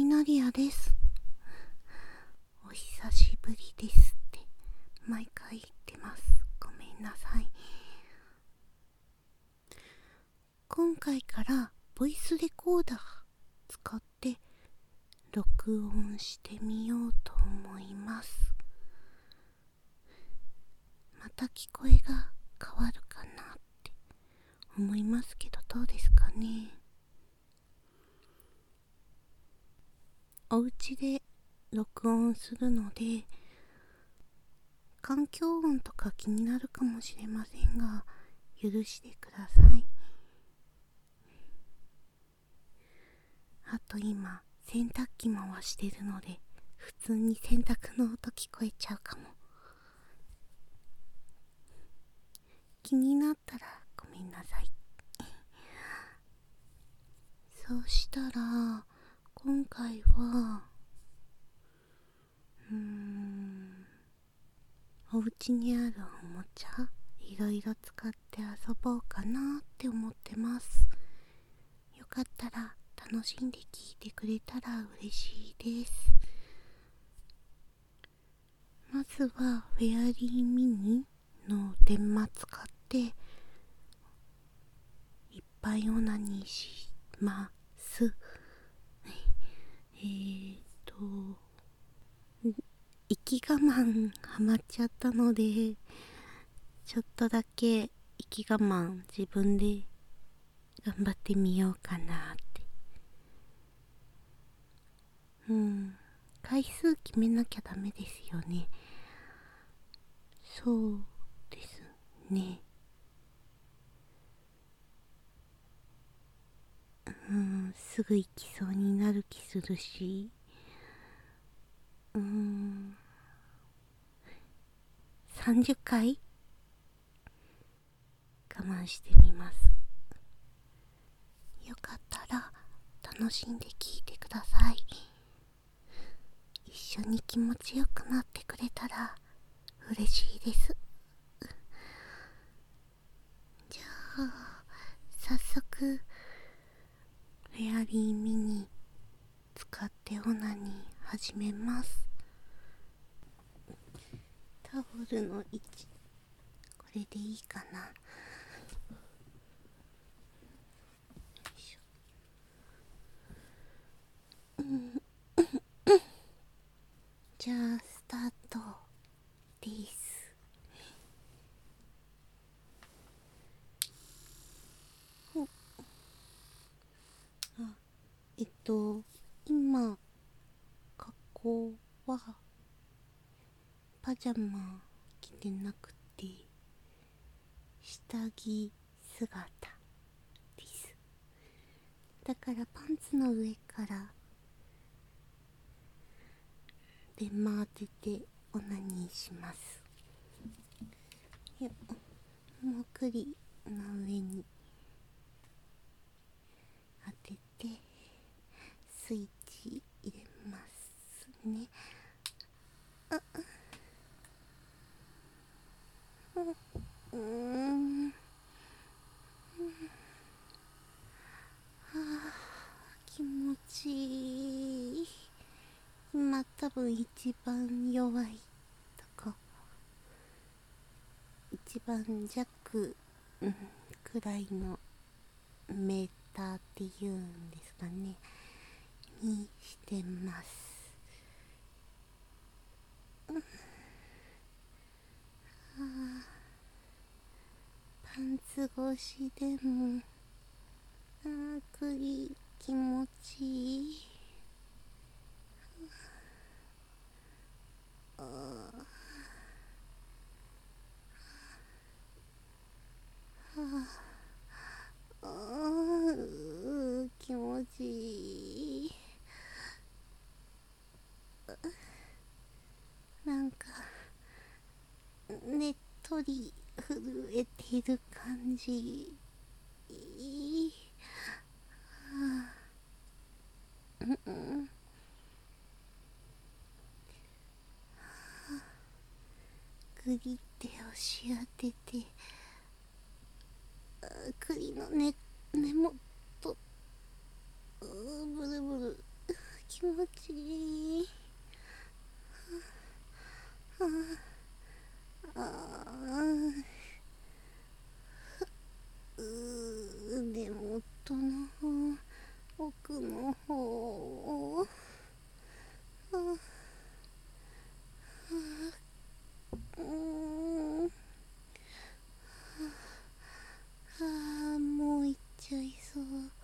ナリアです。お久しぶりですって毎回言ってます。ごめんなさい。今回からボイスレコーダー使って録音してみようと思います。また聞こえが変わるかなって思いますけど、どうですかね。お家で録音するので環境音とか気になるかもしれませんが許してください。あと今洗濯機回してるので普通に洗濯の音聞こえちゃうかも。気になったらごめんなさい。そうしたら今回はお家にあるおもちゃいろいろ使って遊ぼうかなって思ってます。よかったら楽しんで聞いてくれたら嬉しいです。まずはフェアリーミニの電マ使っていっぱいオナニーします。息我慢ハマっちゃったのでちょっとだけ息我慢自分で頑張ってみようかなって。回数決めなきゃダメですよね。そうですね。すぐ行きそうになる気するし、30回我慢してみます。よかったら楽しんで聞いてください。一緒に気持ちよくなってくれたら嬉しいです。じゃあ早速フェアリーミニ使ってオナニー始めます。タオルの位置これでいいかな。じゃあスタートです。今格好はパジャマ着てなくて下着姿です。だからパンツの上から電マ当ててオナニーします。もうくりの上に当ててスイッチ入れますね。気持ちいい。今多分一番弱いとこ、一番弱、くらいのメーターっていうんですかねにしてます。パンツ越しでも気持ちいい。気持ちいい。なんかねっとり震えてる感じ。グリって押し当てて栗の根元ブルブル気持ちいい。ああ、根元の方、奥の方、もう行っちゃいそう。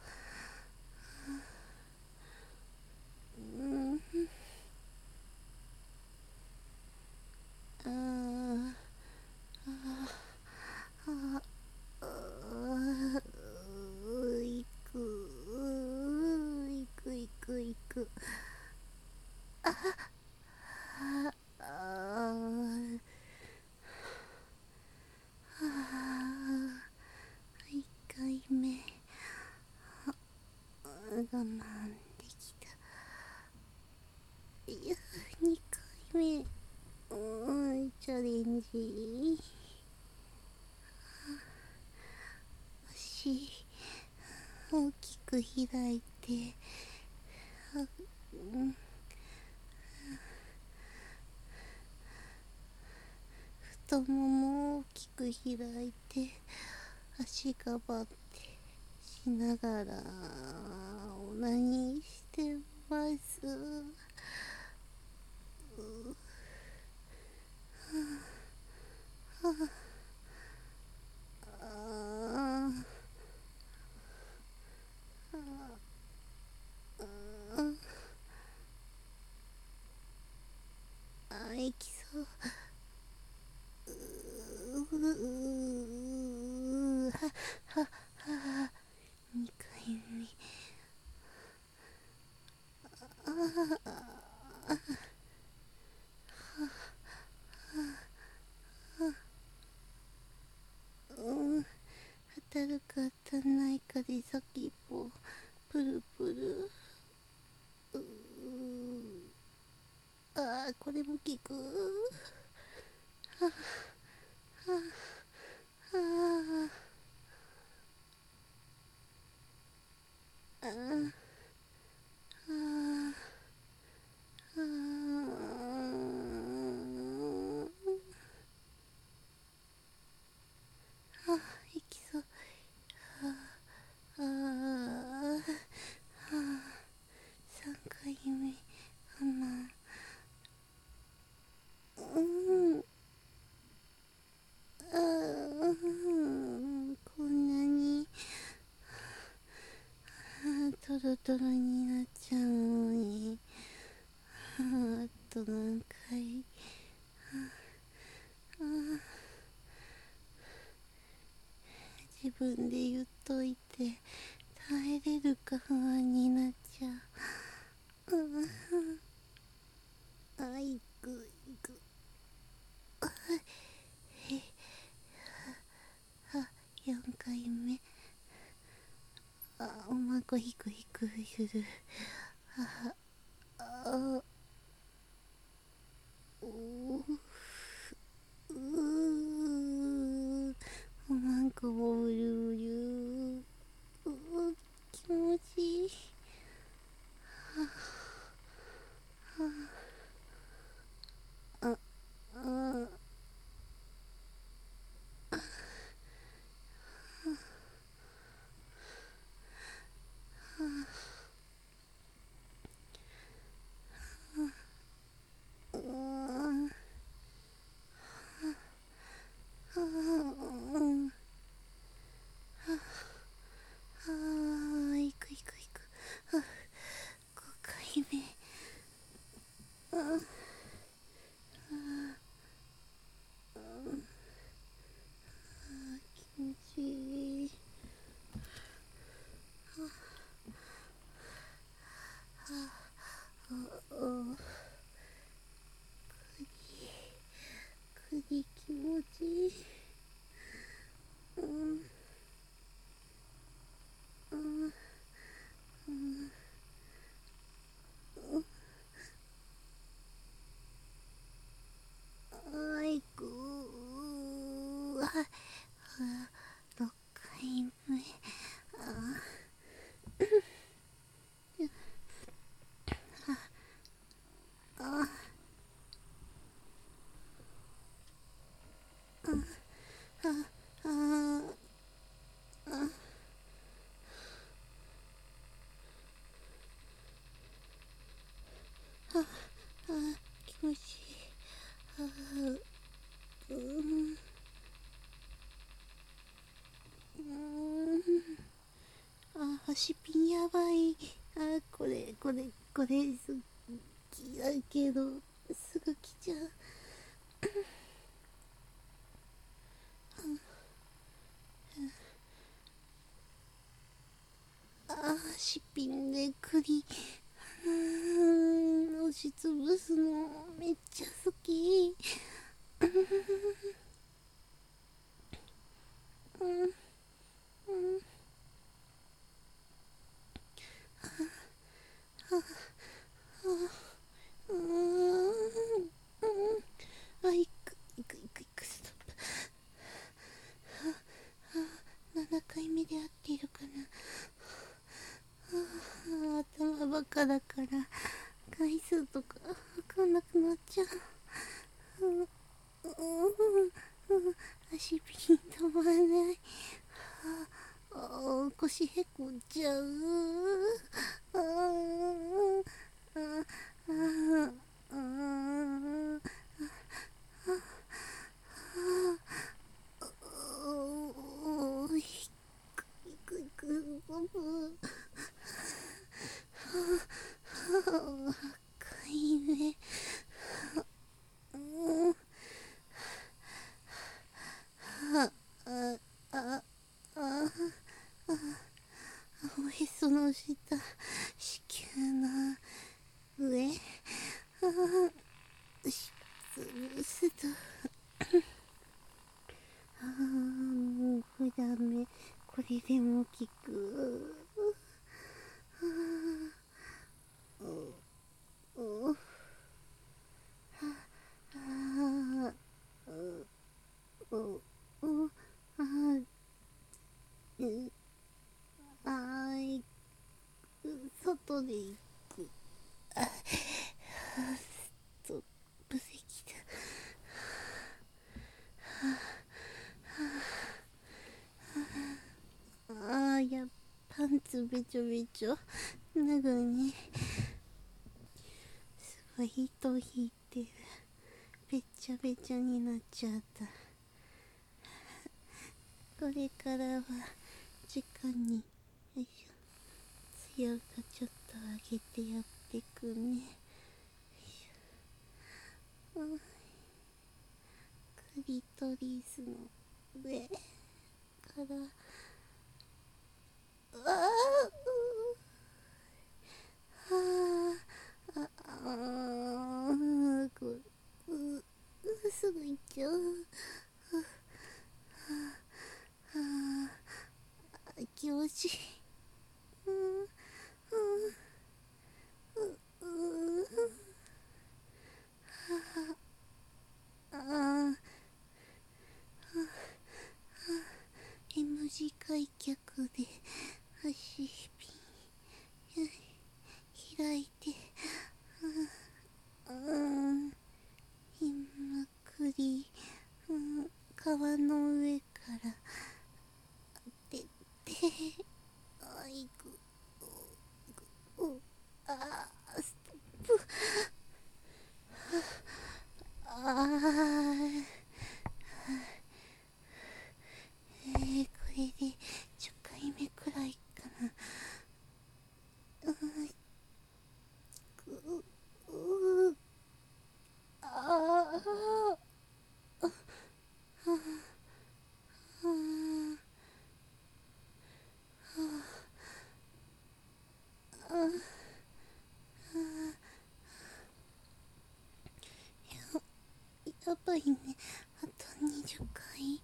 行く、行く行く行く。1回目我慢できた。いや、2回目チャレンジ。足大きく開いて、太もも大きく開いて、足がばってしながらオナニーしてます。行きそう。2回目。当たるか当たんないかで先っぽプルプル。これも効く。いきそう。3回目我慢。こんなにトロトロになっちゃうのに、あと何回。自分で言っといて耐えれるか不安になっちゃう。行く行く。4回目。おまこひくひくする。おまんこもうるうる。気持ちいい。 気持ちいい。うーん。足ピンやばい。これ好きだけどすぐ来ちゃう。足ピンで栗。押しつぶすのめっちゃ好き。うーん。行く、ストップ。7回目で合っているかな。頭バカだから回数とか分かんなくなっちゃう。足ピン止まらない。腰へこんじゃう。あーあーあーいくボブ。赤い目。おへその下、子宮の上。しつぶすと。もうダメ。これでも効く。外で行く。と無責だ。パンツべちょべちょ脱ぐね。すごい糸引いてる。べちゃべちゃになっちゃった。これからは時間に、よいしょ、強さちょっと上げてやってくね。クリトリスの上からすぐ行っちゃう。気持ちいい。M 字開脚で足ピン開いて、今くり、皮の上から出て、いく。ストップ。これで10回目くらいかな。やばいね。あと20回。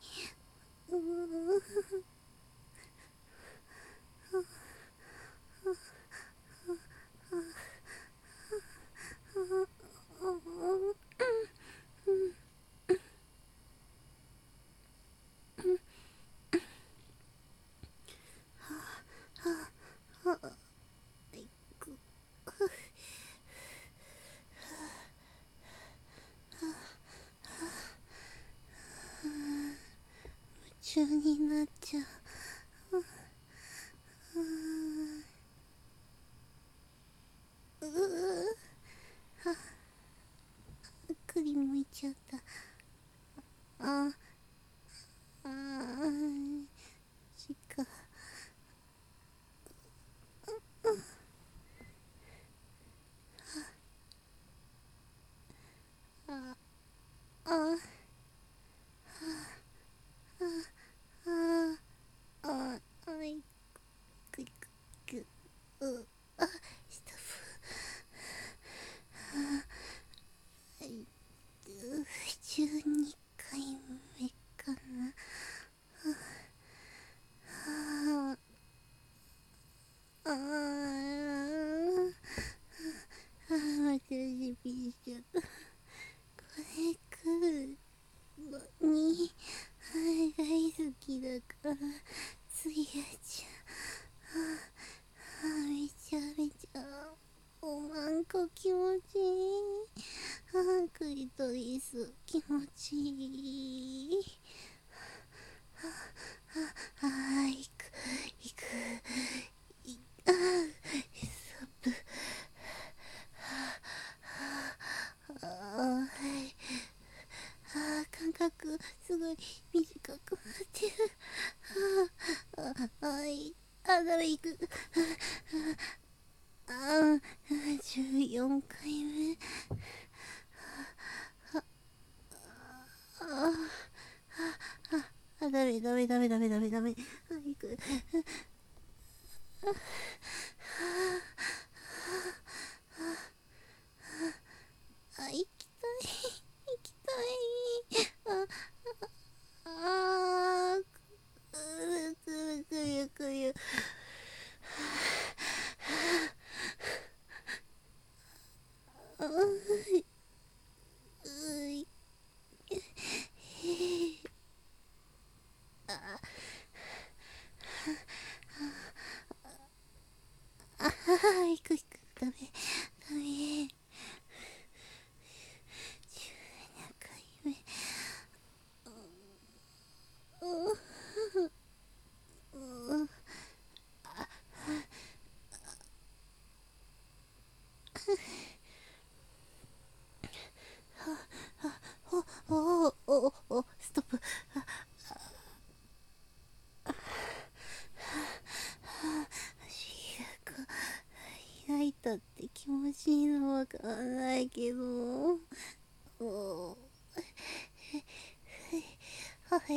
夢中になっちゃう。 気持ちいい。クリトリス気持ちいい。行く行くストップ。感覚すごい短くなってる。はい、ダメ行く。14回目。ダメダメダメダメダメダメ。行く。行きたい行きたい。くゆくゆ。行く行く。ダメダメ。17回目。ストップ。足が開いたって気持ちいいのわからないけど。はい。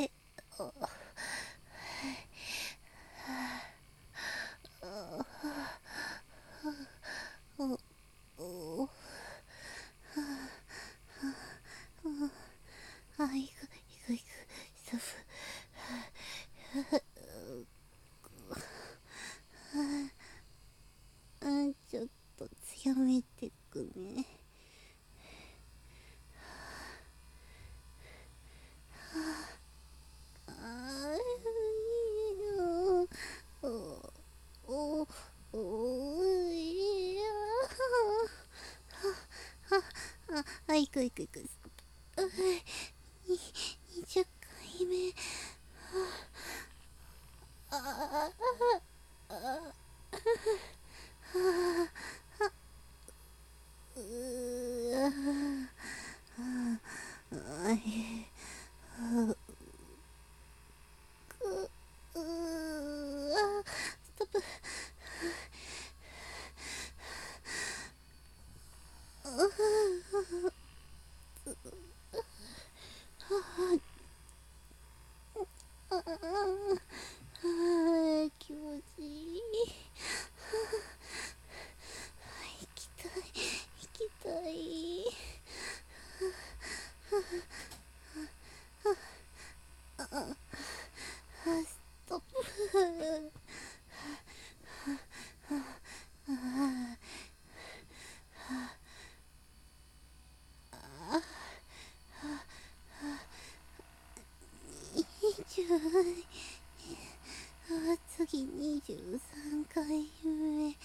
行く行く行く。ストップ。ちょっと強めてくね。行く行く行く。20回目。ストップ。気持ちいい。行きたい行きたい。ストップ。次23回目。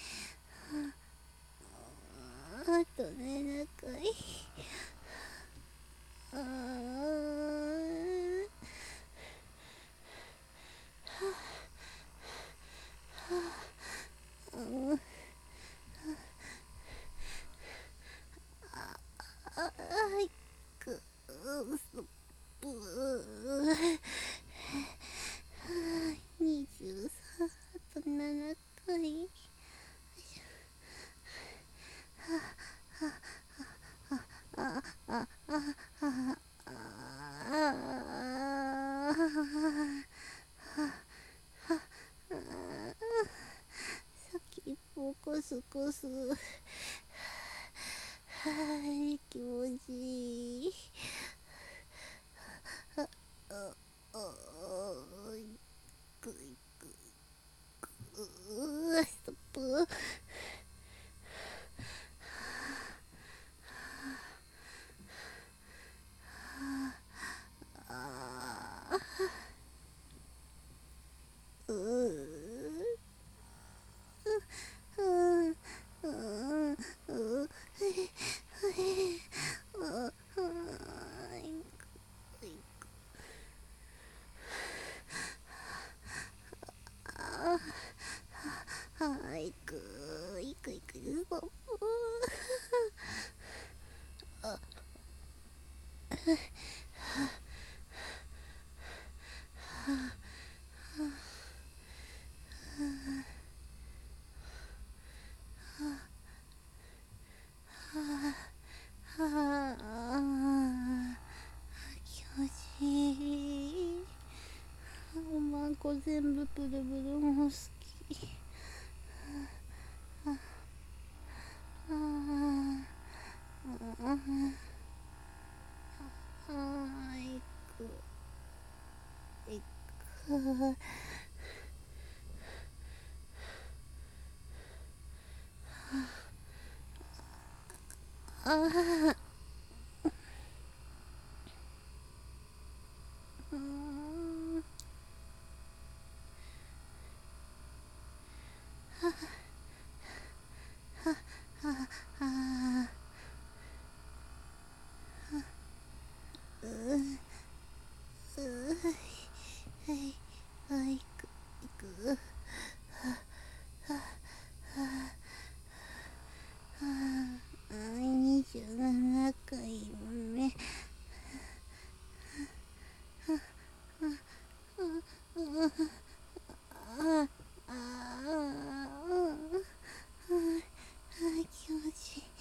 あと7回。23、あと7回。先っぽコスコス。気持ちいい。ストップ。 トップ。はあ、気持ちいい。おまんこ全部ブルブルも好き。ああ、行く行く。ああ、うん。あうはい、はい、行く。27回目。ああ、気持ちいい。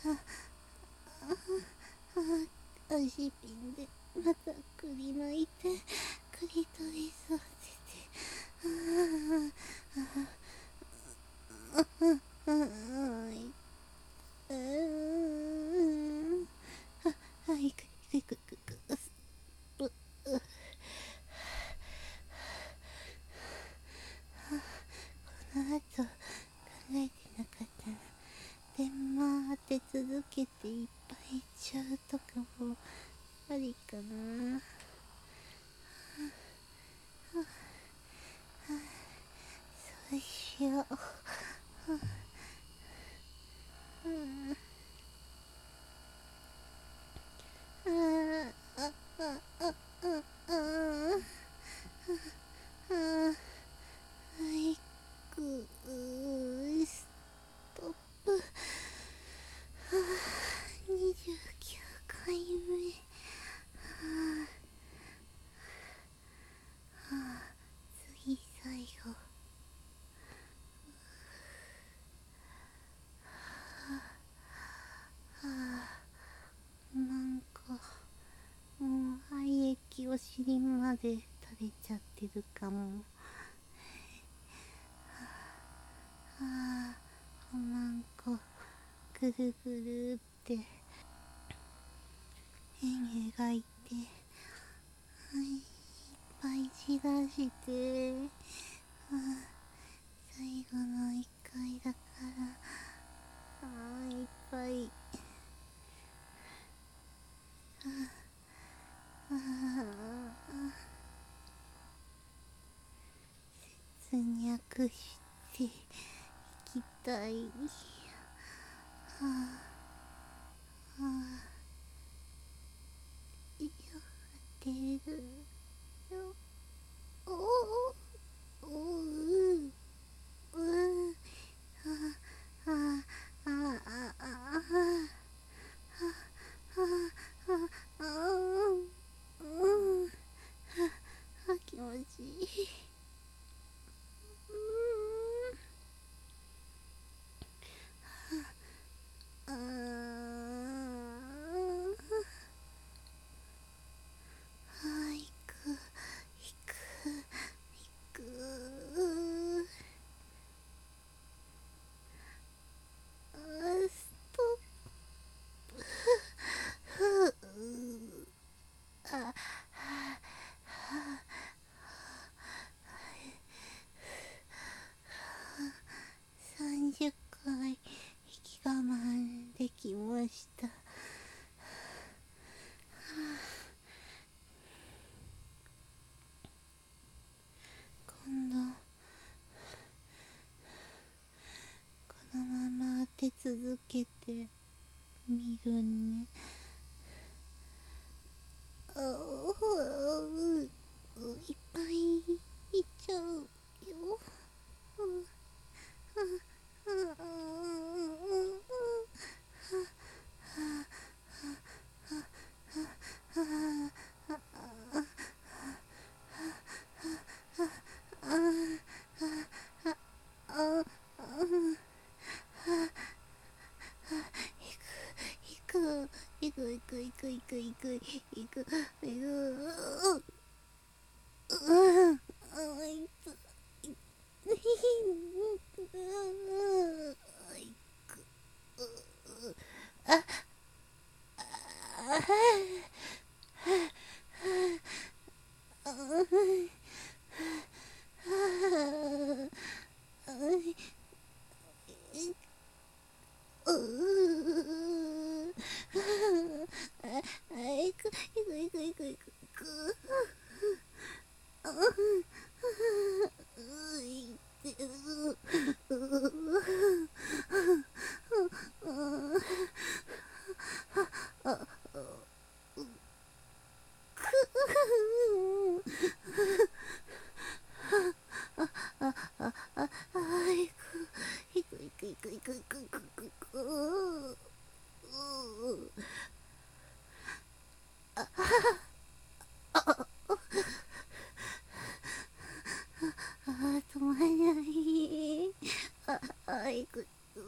足ピンでまたくり抜いて、クリトリスを当てて。はい、くくくくくすぷ。この後考えてなかったな。でも当て続けていっぱいいっちゃうとかもありかな。そうしよう。はいくストップ。29回目。次最後。なんかもう廃液お尻まで垂れちゃってるかも。なんかぐるぐるって円描いて、はい、いっぱい散らして、最後の1回だから、いっぱい、節約していきたい。やってるよ。おおおううああああああ気持ちいい。あ行く行く行く。ストップ。あ30回息我慢できました。今度このまま当て続けてみるね。いっぱいいっちゃうよ。 止まらない。行く。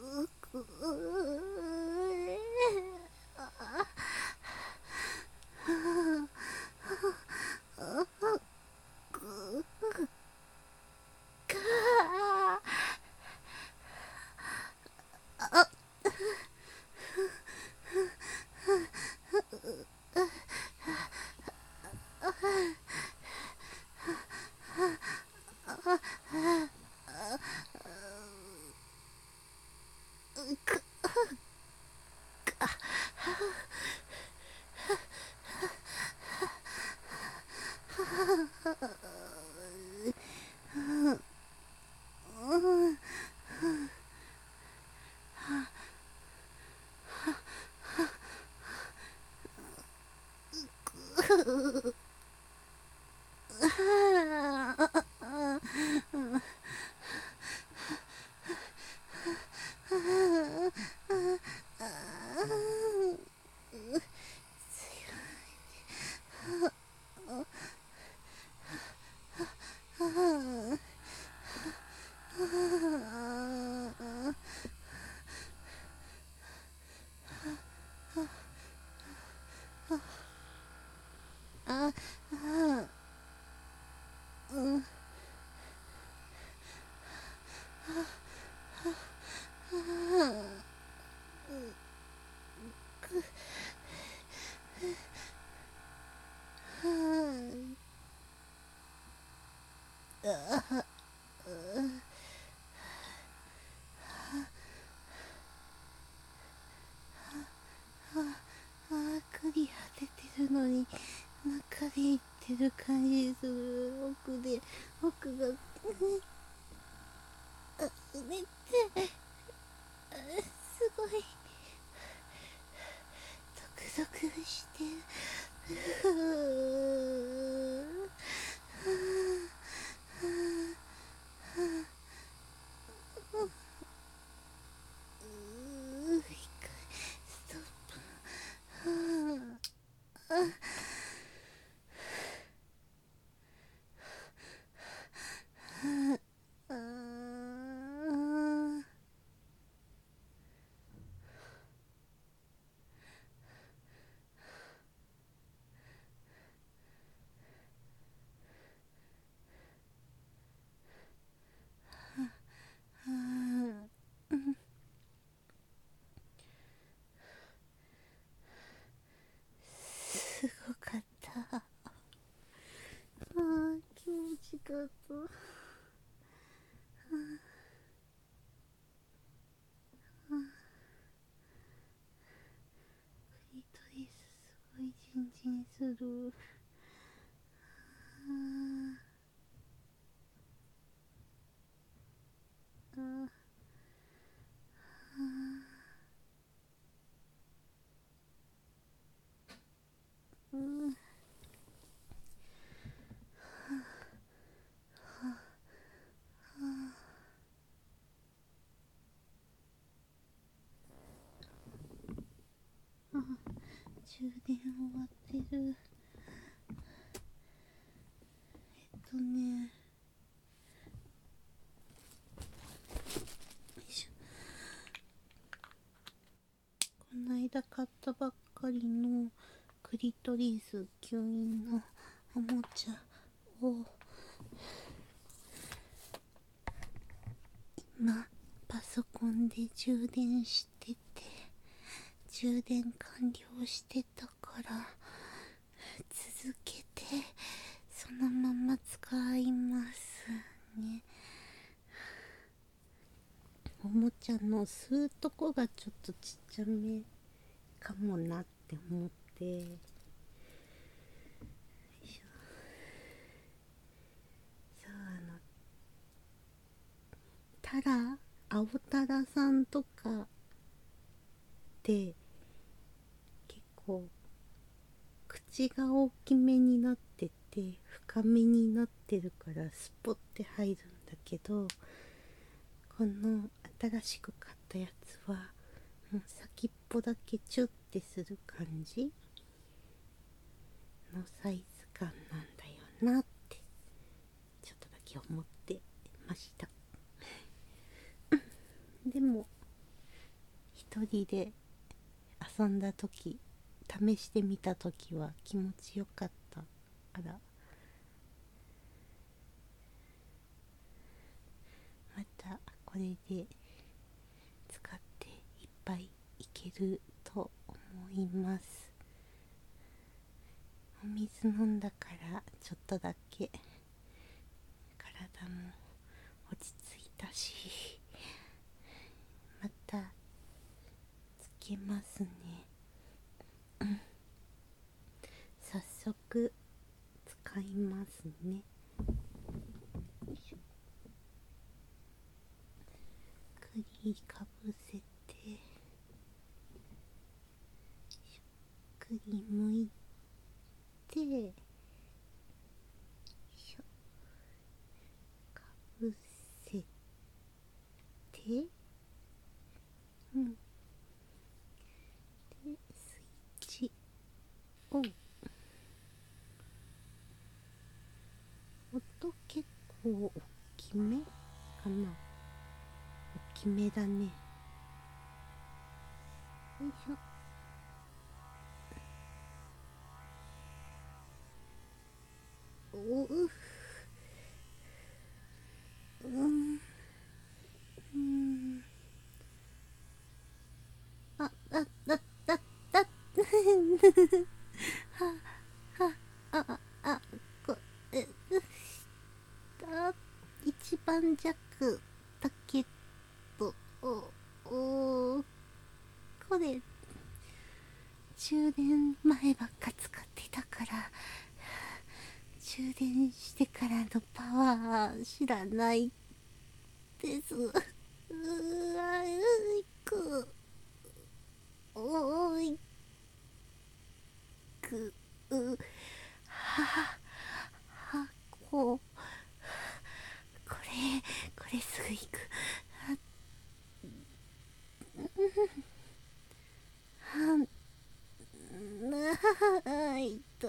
栗果ててるのに中でいってる感じする。奥がめっちゃすごいゾクゾクして一回ストッすごかった。気持ちかった。クリトリスすごいジンジンする。 充電終わってる。よいしょ。この間買ったばっかりのクリトリス吸引のおもちゃを今パソコンで充電してて、充電完了してたから続けてそのまま使いますね。おもちゃの吸うとこがちょっとちっちゃめかもなって思って、そうタラ、青タラさんとかって結構口が大きめになってて深めになってるからスポッて入るんだけど、この新しく買ったやつはもう先っぽだけチュッてする感じのサイズ感なんだよなってちょっとだけ思ってました。でも一人で遊んだ時、試してみた時は気持ちよかったからまたこれで使っていっぱいいけると思います。お水飲んだからちょっとだけ体も落ち着いたし、またつけますね。早速使いますね。栗かぶせて、栗むいて、かぶせて、でスイッチオン。音結構大きめかな、大きめだね。よいしょ。おう、あああああああこえだ一番弱だけど、おこれ充電前ばっか使ってたから充電してからのパワー知らないです。うわいくおいくははここれすぐいく。ないと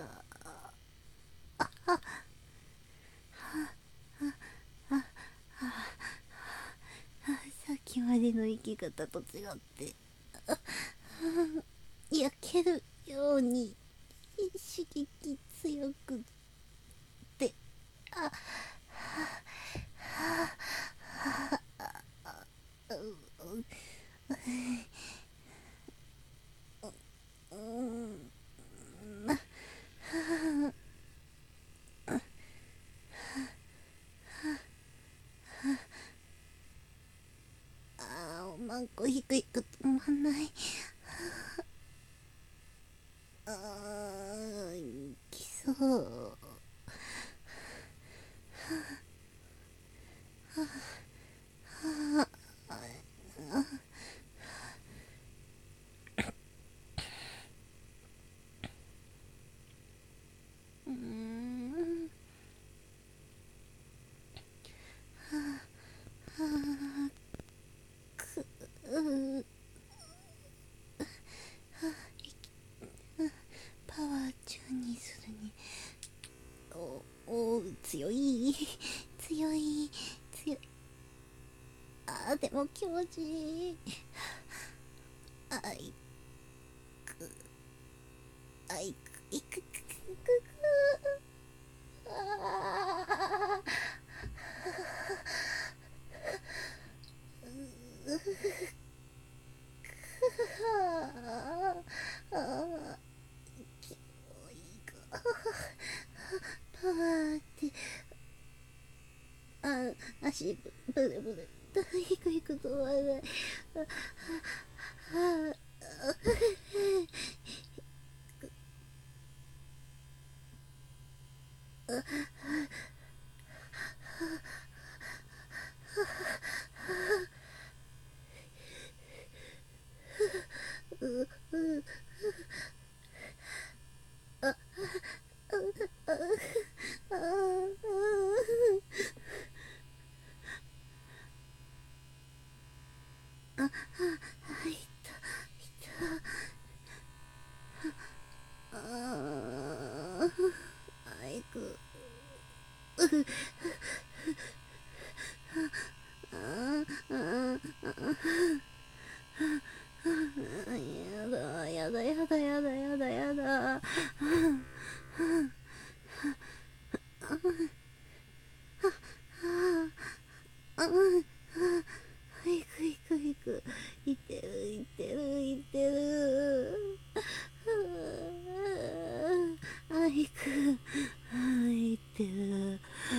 さっきまでの生き方と違って焼けるように刺激強くってあおまんこひくひく止まんない。きそう気持ちいい。あいく、あいく、いくくくくく。ああ、キモいがパーって足ブルブルヒクヒク止まらない。あいく。やだやだやだやだやだやだ。いくいくいく。いってるいってるいってる。いく。いってる。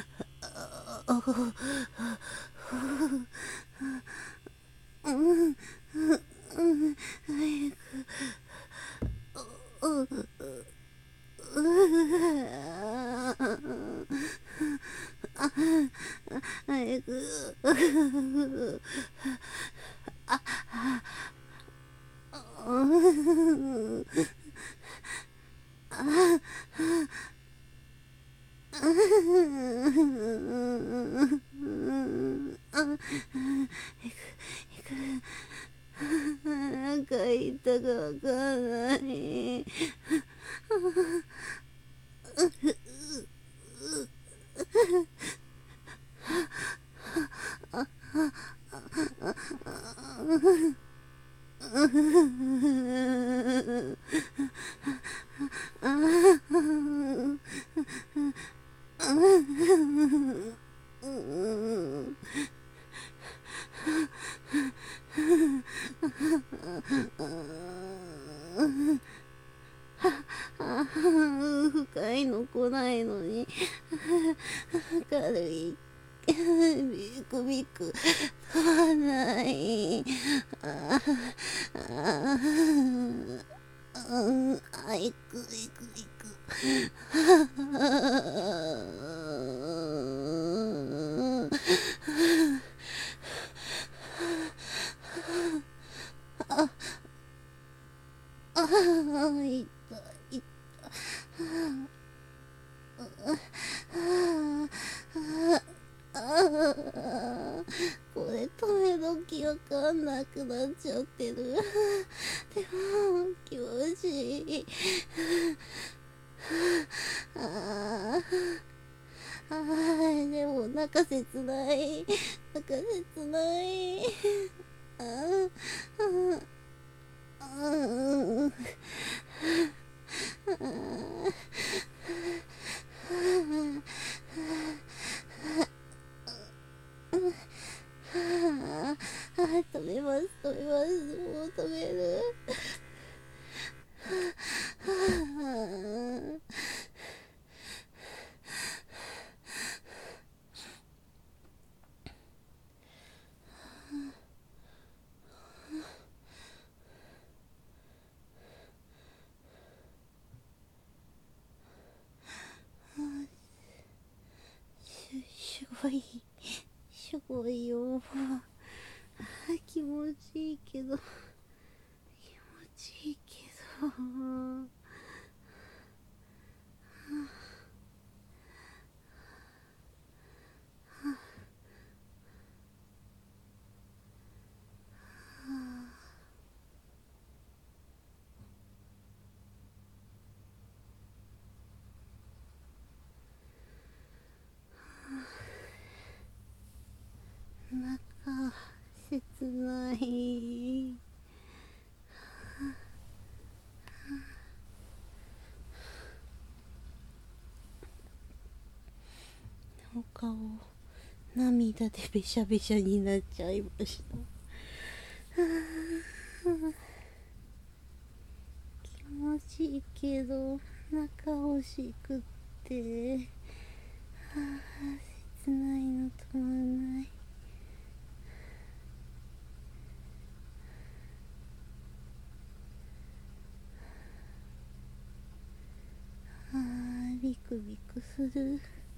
早く。なんか言ったかわかんない。深いの来ないのに軽いビクビク飛ばない。いくいくいく。いったいった。これ止め時わかんなくなっちゃってる。でも気持ちいい。でも中切ない。中切ない。止めます止めます。もう止める。すごいすごいよ。気持ちいいけど気持ちいいけど。中切涙でべしゃべしゃになっちゃいました。気持ちいいけど中欲しくって、切ないの止まんない。ビクビクする。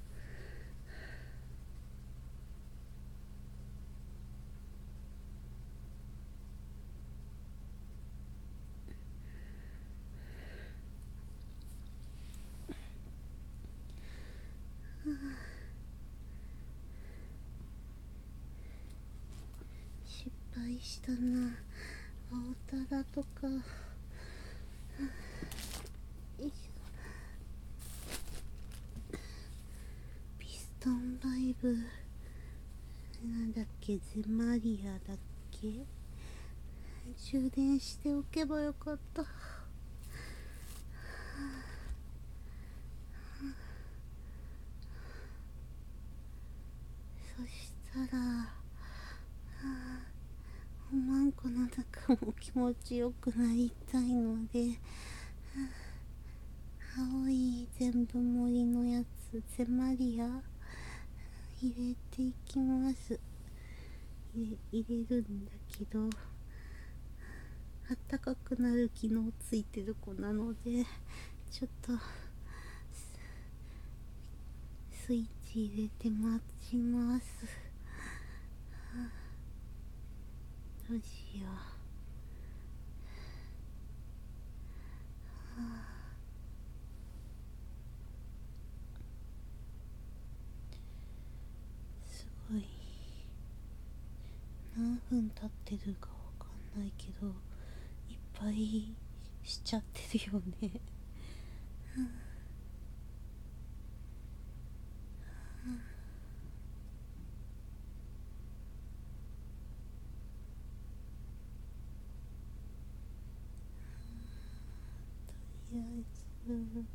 失敗したな。青タラとか。よいしょ。ピストンバイブなんだっけ、ゼマリアだっけ。充電しておけばよかった。そしたらおまんこの中も気持ちよくなりたいので、青い全部盛りのやつ、ゼマリア入れていきます。入れるんだけど、あったかくなる機能ついてる子なので、ちょっとスイッチ入れて待ちます。どうしよう。すごい。何分経ってるかわかんないけど、いっぱいしちゃってるよね。とりあえず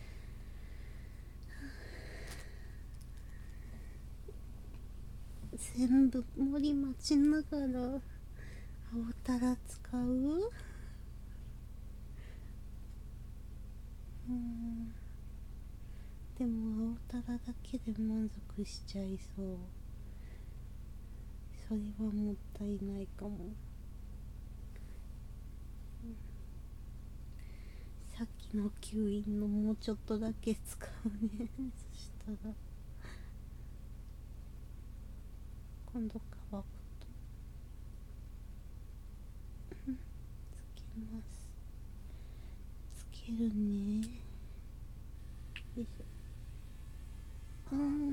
全部森待ちながら青タラ使う。でも青タラだけで満足しちゃいそう。それはもったいないかも。さっきの吸引のもうちょっとだけ使うね。そしたら今度乾くとつけます。つけるね。よいしょ。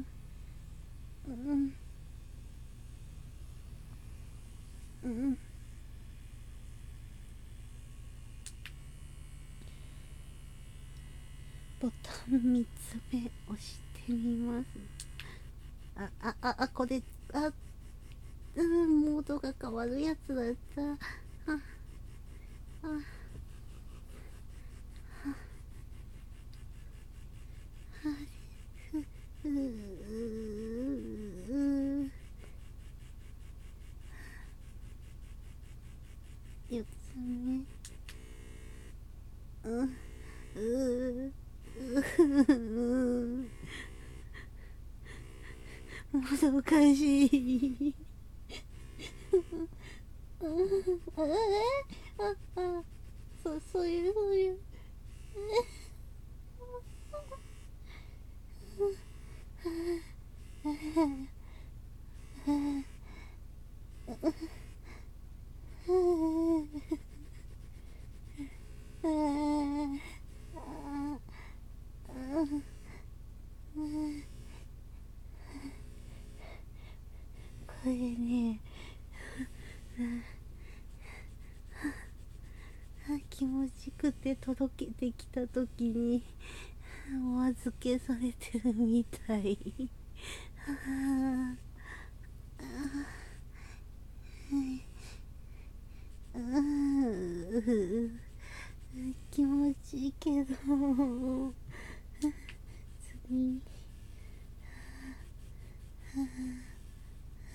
ボタン3つ目押してみます。これ、モードが変わるやつだった。4つ目。難しい。そういう。これね、気持ちくてとろけてきた時にお預けされてるみたい。気持ちいいけど次。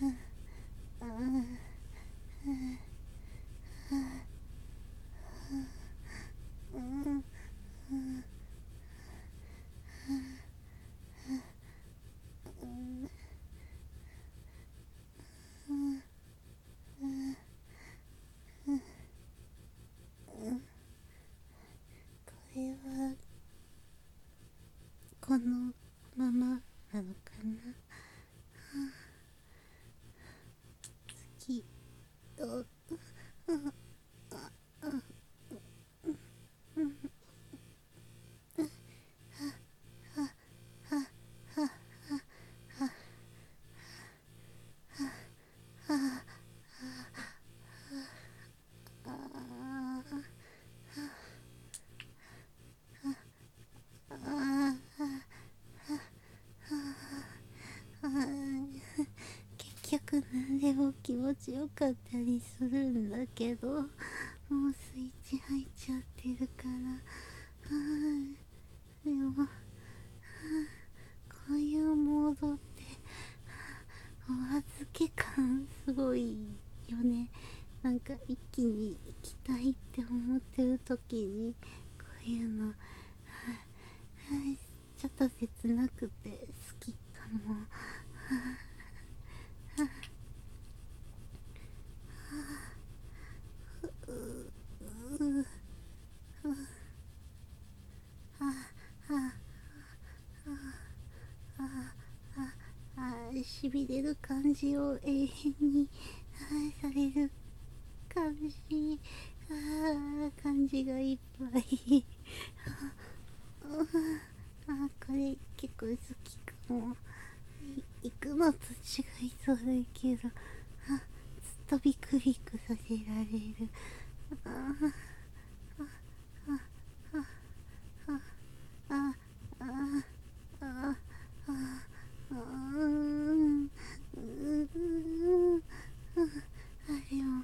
れはこのままなのかな。きっと結局何でも気持ちよかったりするんだけど、もうスイッチ入っちゃってるから。でもこういうモードってお預け感すごいよね。なんか一気に行きたいって思ってる時にこういうのちょっと切なくて好きかも。しびれる感じを永遠にされる感じ。感じがいっぱい。これ結構好きかも。行くのと違いそうだけど、ずっとビクビクさせられる。でも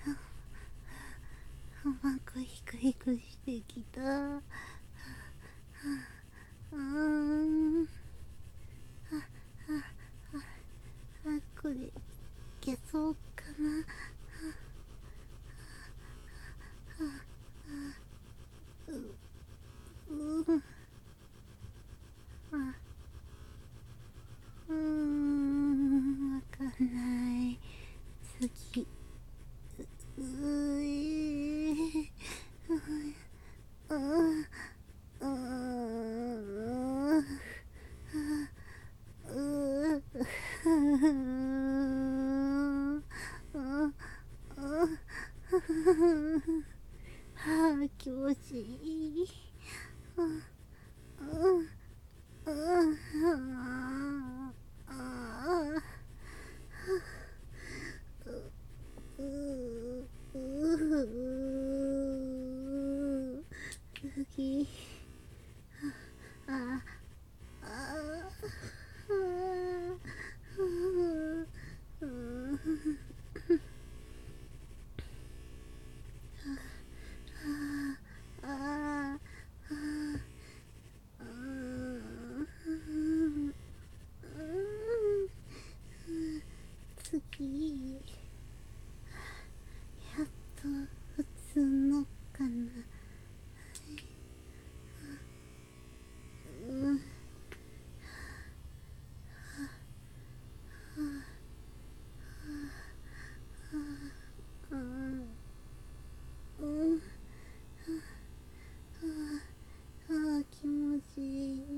マクヒクヒクしてきた。これいけそうかな。わかんない。次。気持ちいい。次。次。やっと普通のかな。気持ちいい。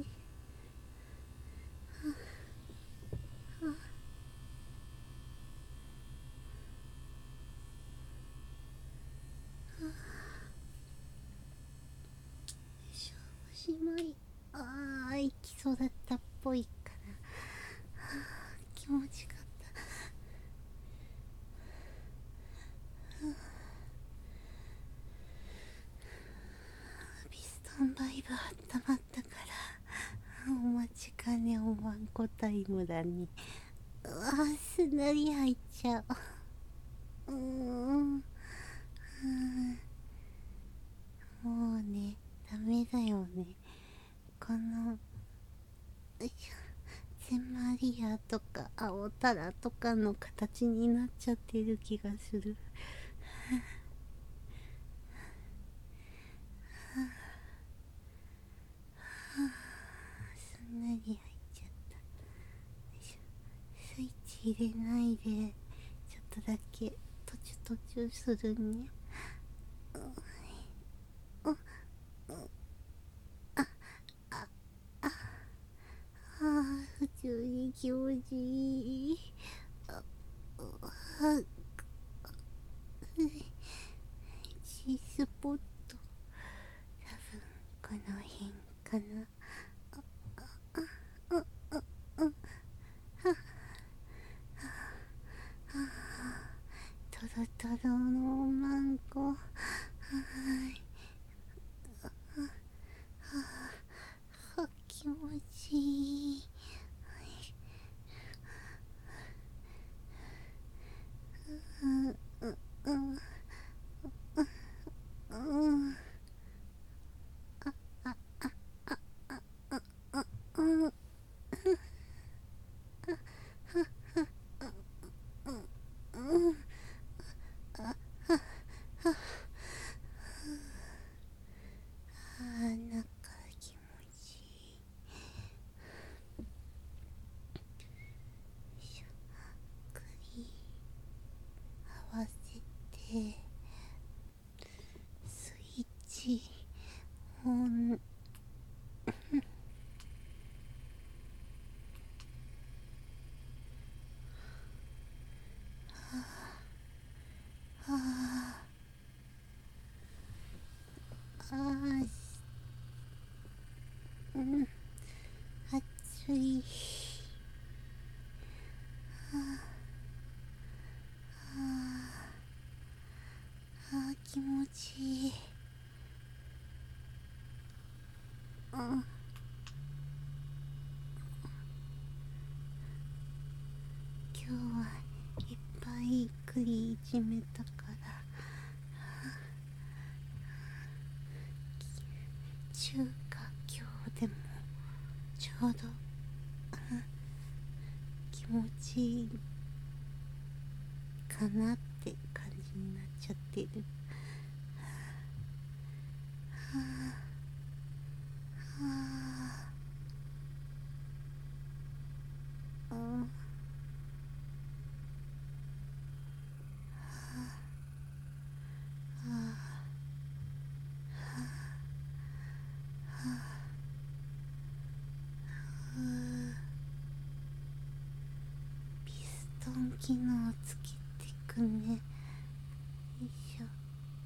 おしまい。行きそうだったっぽいかな。気持ちよかった。ピストンバイブ温まったからお待ちかねおわんこタイムだね。すんなり入っちゃう。もうね、ダメだよね。このゼンマリアとか青タラとかの形になっちゃってる気がする。すんなり入っちゃった。よいしょ。スイッチ入れないでちょっとだけ途中するね。普通に気持ちいい。G スポット、多分この辺かな。トロトロのマンゴー、気持ちいい。なんか気持ちいい。ゆっくり合わせてスイッチオン。暑い。気持ちいい。今日はいっぱい栗いじめたから中華今日でもちょうど気持ちいいかなって感じになっちゃってる。ピストン機能つけてくね。よいしょ。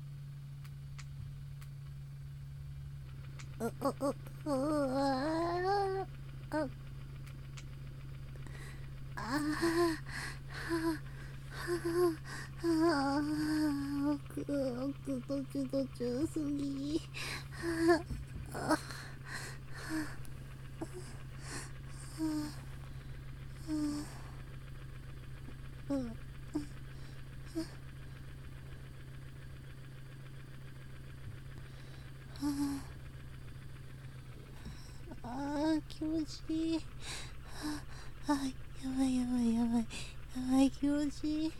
奥どちすぎ。気持ちいい。やばいやばいやばいやばい、気持ちいい。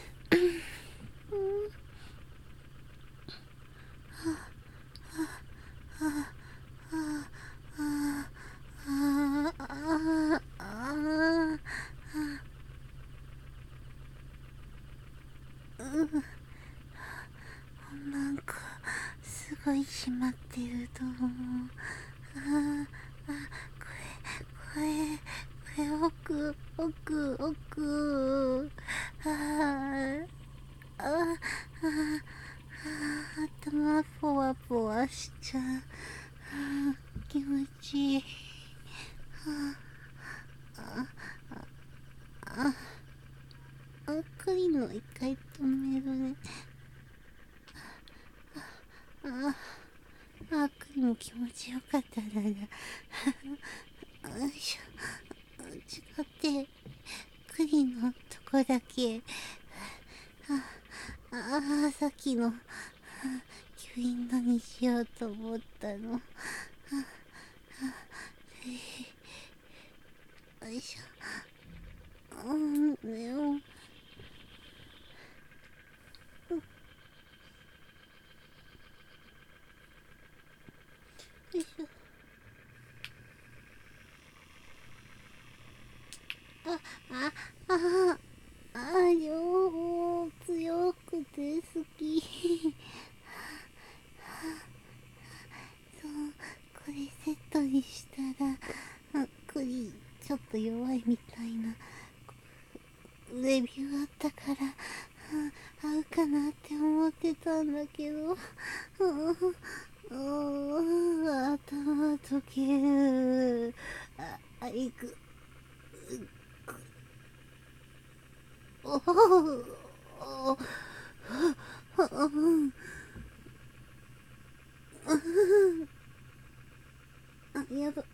なんかすごい締まってると思う。これ奥。頭ポワポワしちゃう。気持ちいい。栗の一回止めるね。栗も気持ちよかったな。よいしょ。違って、栗のとこだけ。さっきの吸引のにしようと思ったの。よいしょ。 よいしょ。両方強くて好き。そう、これセットにしたら栗ちょっと弱いみたいなレビューあったから、合うかなって思ってたんだけど、頭溶ける。いく。おおやば。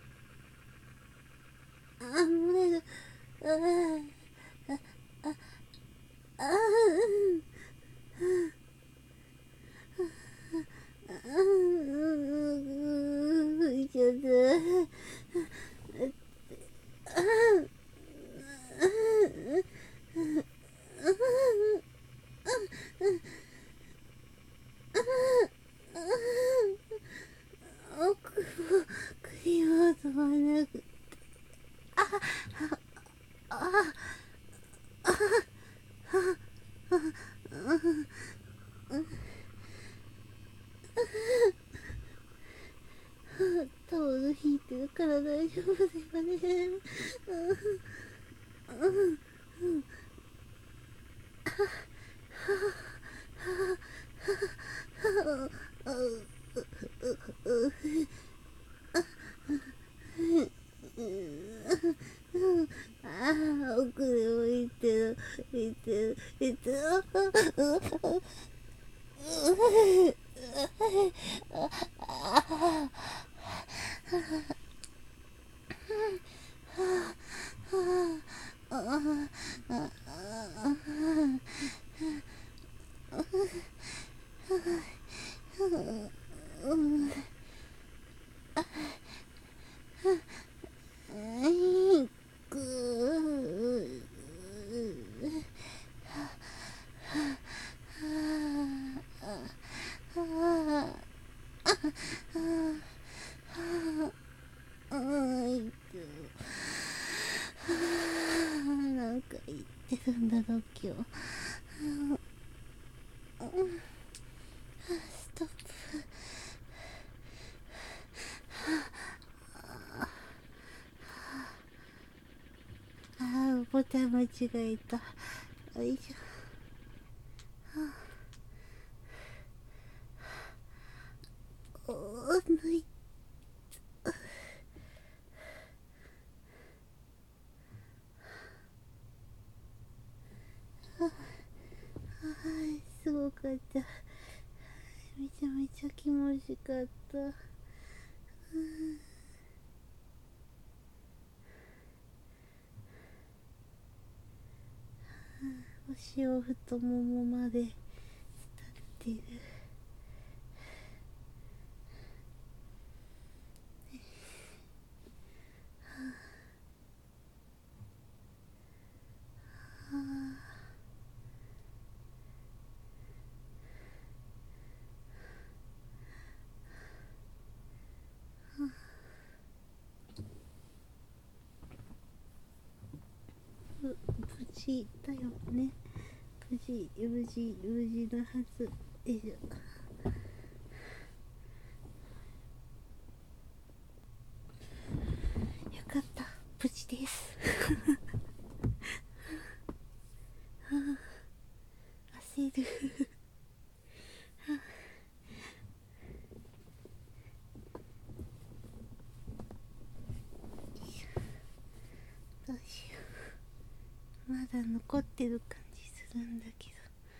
漏れる。ちょっと、栗は飛ばなくて。タオル引いてるから大丈夫だよね。奥でも行ってる、行ってる、行ってる。なんか言ってるんだろう今日。ストップ。ボタン間違えた。よいしょ。抜いすごかった。めちゃめちゃ気持ちかった。腰を太ももまで伝ってる。無事だよね。無事なはず。よいしょ。よかった、無事です。焦る。どうしよう。まだ残ってる感じするんだけ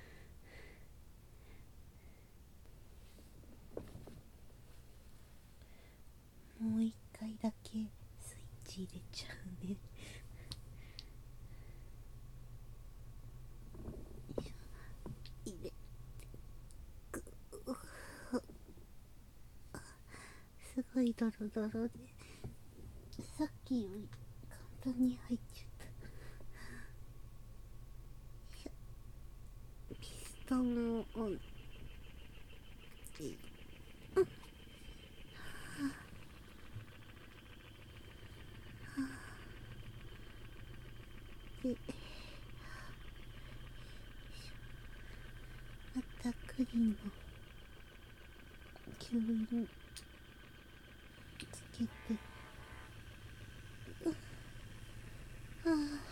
ど、もう一回だけスイッチ入れちゃうね。入れてすごいドロドロで、さっきより簡単に入っちゃった。 団をで、また栗の吸引つけて、あ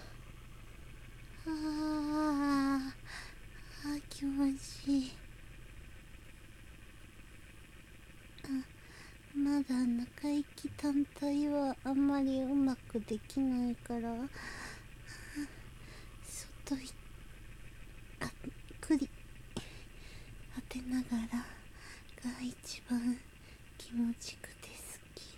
あ気持ちいい。まだ中行き単体はあんまりうまくできないから、外い栗当てながらが一番気持ちくて好き。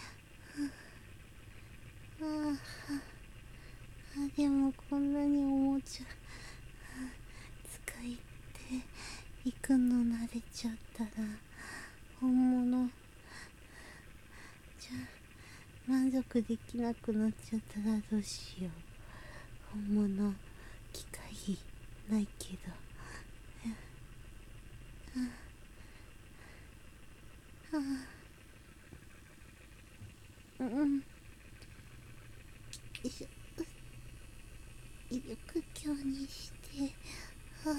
でもこんなにおもちゃ使いって行くの慣れちゃったら本物じゃ満足できなくなっちゃったらどうしよう。本物機械ないけど。よいしょ。威力強にして、こ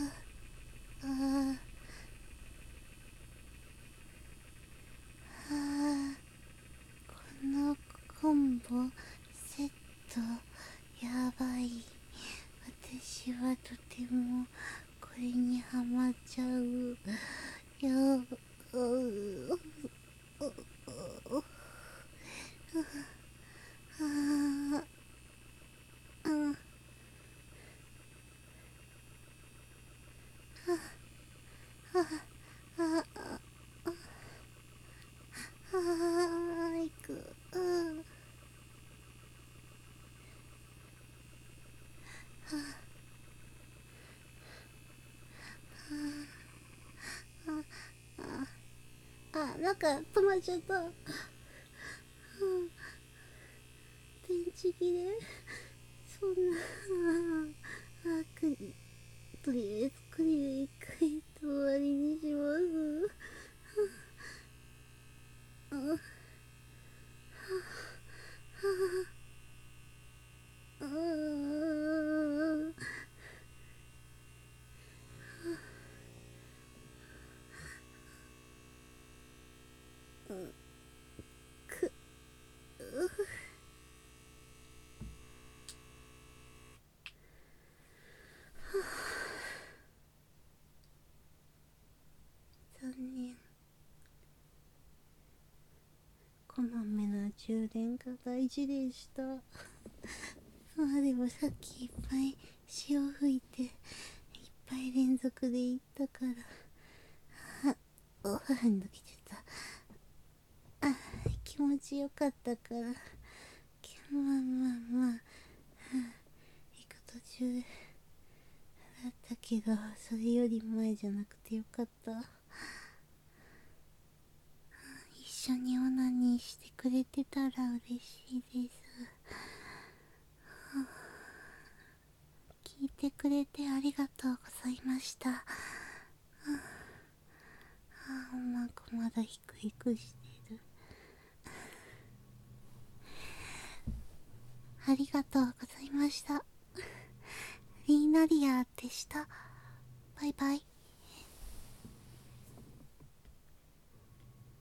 のコンボセットやばい。私はとてもこれにハマっちゃうよ。いく。なんか止まっちゃった。電池切れ。そんな。とりあえずクリで一回終わりにします。残念。こまめな充電が大事でした。でもさっきいっぱい潮吹いていっぱい連続でいったからおはんどきてた。気持ちよかったから、まあ行く途中だったけど、それより前じゃなくてよかった。一緒にオナニーしてくれてたら嬉しいです。聞いてくれてありがとうございました。なんかまだヒクヒクしてる。ありがとうございました。リーナリアでした。バイバイ。